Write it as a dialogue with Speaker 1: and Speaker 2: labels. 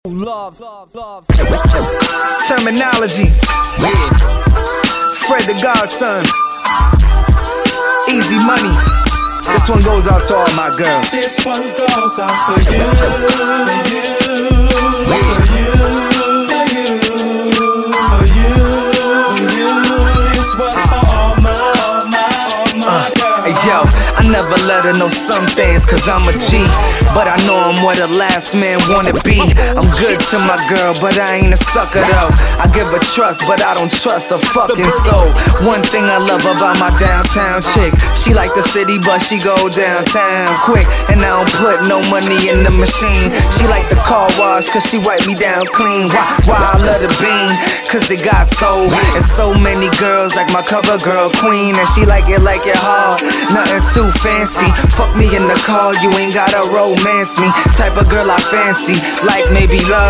Speaker 1: Love.
Speaker 2: Terminology. Fred the Godson. Easy money. This one goes out to all my girls.
Speaker 3: This one goes out for you, This one's for all my girls.
Speaker 2: Hey yo, I never let her know some things, cause I'm a G. But I know I'm where the last man wanna be. I'm good to my girl, but I ain't a sucker though. I give her trust, but I don't trust a fucking soul. One thing I love about my downtown chick, she like the city, but she go downtown quick. And I don't put no money in the machine. She like the car wash, cause she wipe me down clean. Why I love the bean? Cause it got soul. And so many girls like my cover girl queen. And she like it hard, nothing too fancy. Fuck me in the car, you ain't gotta romance me. Type of girl I fancy, like maybe love.